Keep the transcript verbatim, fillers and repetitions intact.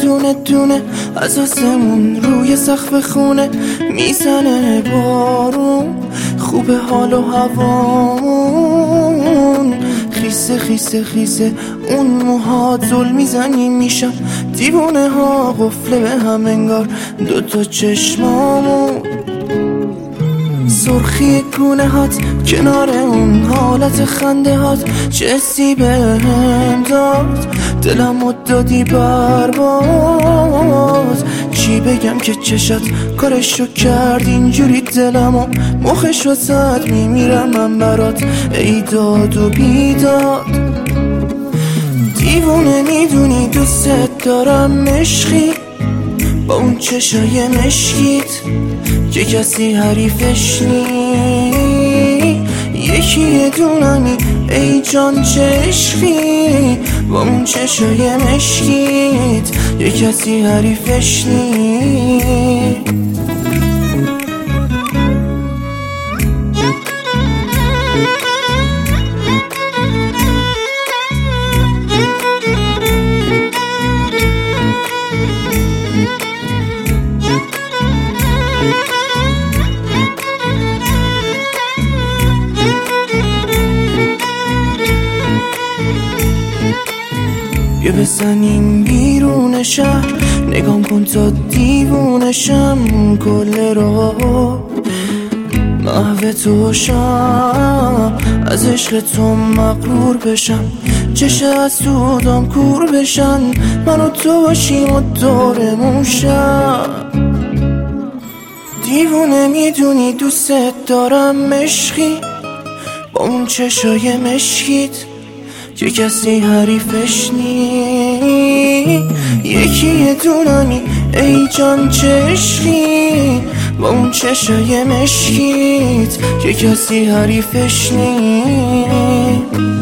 دونه دونه از آسمون روی سقف خونه میزنه بارون، خوبه حال و هوامون. خیسه خیسه خیسه اون موهات زل میزنی میشم دیوونه ها، قفله به هم انگار دوتا چشمامون. سرخی گونه هات کنار اون حالت خنده هات چه حسی بهم داد، دلمو دادی برباد. چی بگم که چشات کارشو کرد اینجوری، دلمو مخش واسد میمیرم من برات ای داد و بیداد. دیوونه میدونی دوست دارم مشقی با اون چشای مشکیت که کسی حریفش نی. یکی دونمی ای جان چه عشقی با اون چشای مشکیت یه کسی حریفش نی. بیا بزنیم بیرون شهر، نگام کن تا دیوونشم کل راه محو تو شم، از عشق تو مغرور بشم، چشه از سودام کور بشن، من و تو باشیم و دورمون شم. دیوونه میدونی دوست دارم مشقی با اون چشای مشکیت که کسی حریفش نی. یکی دونمی ای جان چه عشقی با اون چشای مشکیت که کسی حریفش نی.